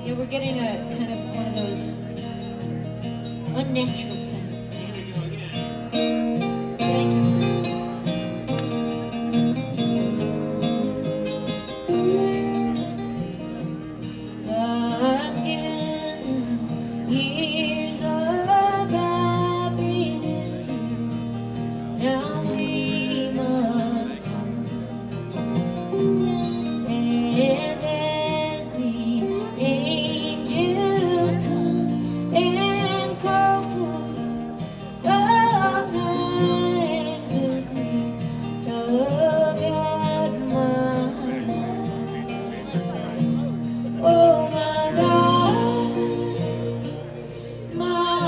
Yeah, we're getting a kind of one of those unnatural sounds. Thank you. God's given us years of happiness. Now we must come. And as the angels come and call for the hands of green, tug at my hand. Oh my darling,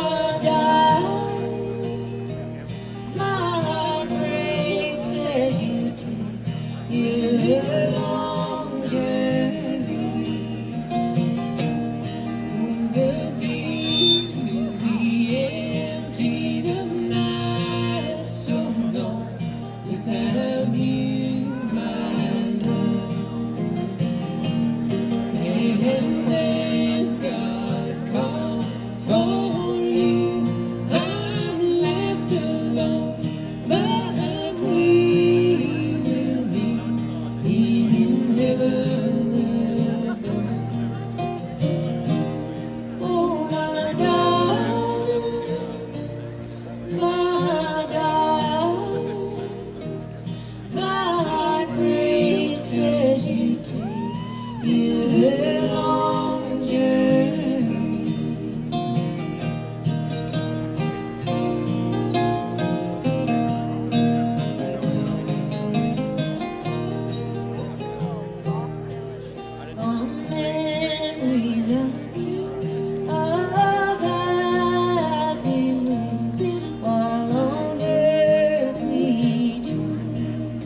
my heart breaks as you take your long journey. The days will be empty, the night so long without you, my love. And as God calls for you, I'm left alone, but we will be in heaven alone. Oh my darling, my heart breaks as you take your long journey. Fond memories of happy ways while on earth we journey.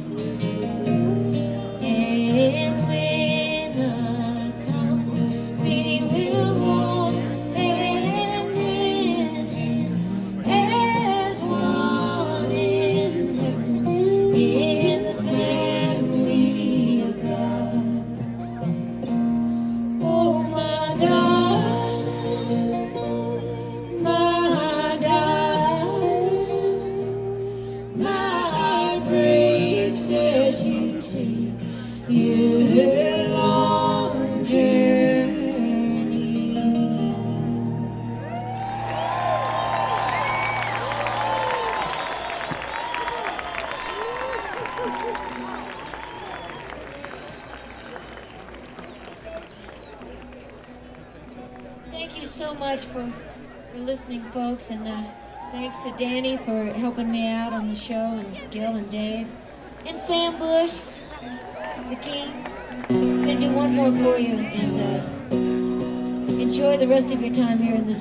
And when I come, we will walk hand in hand as one in heaven in the family of God. Oh my darling, my heart breaks as you take your long journey. Thank you so much for listening, folks, and thanks to Danny for helping me out on the show, and Gil and Dave, and Sam Bush, the king. I'm gonna do one more for you, and enjoy the rest of your time here in the